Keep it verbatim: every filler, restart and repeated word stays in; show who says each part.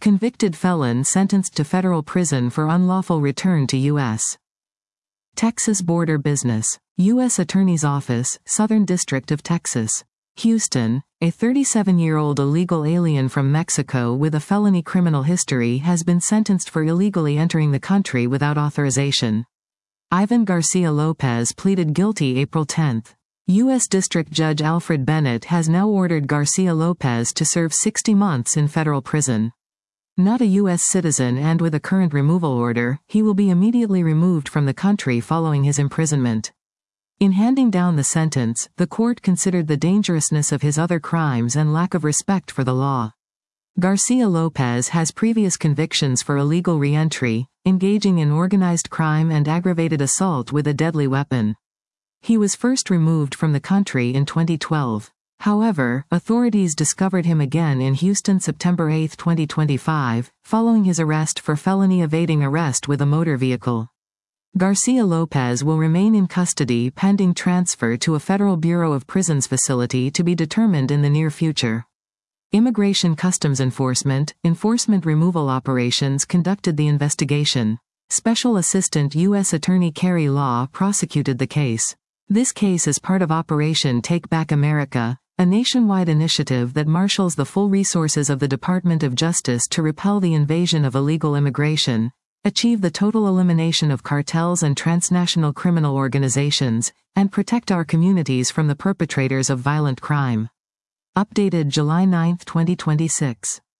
Speaker 1: Convicted felon sentenced to federal prison for unlawful return to U S Texas border business. U S Attorney's Office, Southern District of Texas. Houston, a thirty-seven-year-old illegal alien from Mexico with a felony criminal history has been sentenced for illegally entering the country without authorization. Ivan Garcia Lopez pleaded guilty April tenth. U S District Judge Alfred Bennett has now ordered Garcia Lopez to serve sixty months in federal prison. Not a U S citizen and with a current removal order, he will be immediately removed from the country following his imprisonment. In handing down the sentence, the court considered the dangerousness of his other crimes and lack of respect for the law. Garcia Lopez has previous convictions for illegal re-entry, engaging in organized crime and aggravated assault with a deadly weapon. He was first removed from the country in twenty twelve. However, authorities discovered him again in Houston September eighth twenty twenty-five, following his arrest for felony evading arrest with a motor vehicle. Garcia Lopez will remain in custody pending transfer to a Federal Bureau of Prisons facility to be determined in the near future. Immigration Customs Enforcement, Enforcement Removal Operations conducted the investigation. Special Assistant U S Attorney Carrie Law prosecuted the case. This case is part of Operation Take Back America, a nationwide initiative that marshals the full resources of the Department of Justice to repel the invasion of illegal immigration, achieve the total elimination of cartels and transnational criminal organizations, and protect our communities from the perpetrators of violent crime. Updated July ninth twenty twenty-six.